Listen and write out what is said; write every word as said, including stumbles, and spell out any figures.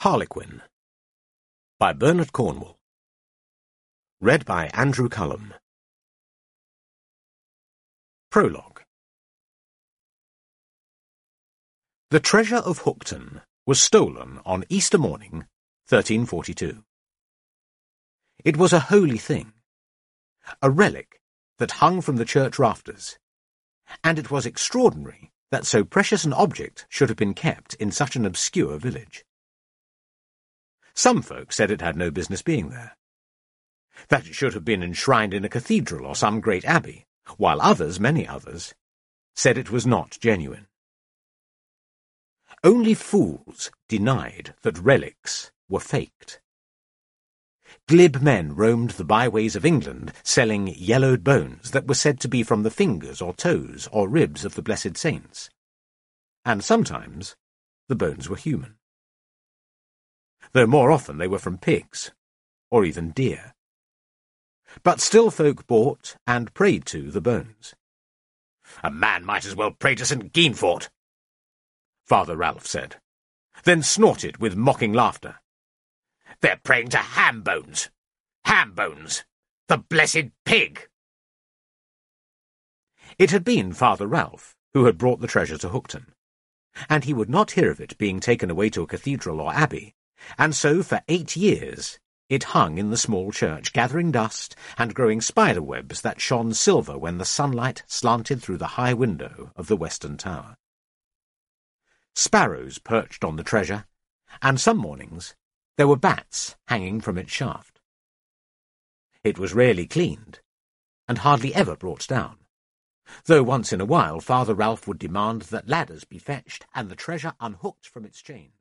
Harlequin by Bernard Cornwell. Read by Andrew Cullum. Prologue. The treasure of Hookton was stolen on Easter morning, thirteen forty-two. It was a holy thing, a relic that hung from the church rafters, and it was extraordinary that so precious an object should have been kept in such an obscure village. Some folk said it had no business being there, that it should have been enshrined in a cathedral or some great abbey, while others, many others, said it was not genuine. Only fools denied that relics were faked. Glib men roamed the byways of England selling yellowed bones that were said to be from the fingers or toes or ribs of the blessed saints, and sometimes the bones were human, though more often they were from pigs, or even deer. But still folk bought and prayed to the bones. "A man might as well pray to Saint Guinefort," Father Ralph said, then snorted with mocking laughter. "They're praying to ham bones! Ham bones! The blessed pig!" It had been Father Ralph who had brought the treasure to Hookton, and he would not hear of it being taken away to a cathedral or abbey, and so for eight years it hung in the small church, gathering dust and growing spider webs that shone silver when the sunlight slanted through the high window of the western tower. Sparrows perched on the treasure, and some mornings there were bats hanging from its shaft. It was rarely cleaned, and hardly ever brought down, though once in a while Father Ralph would demand that ladders be fetched and the treasure unhooked from its chain.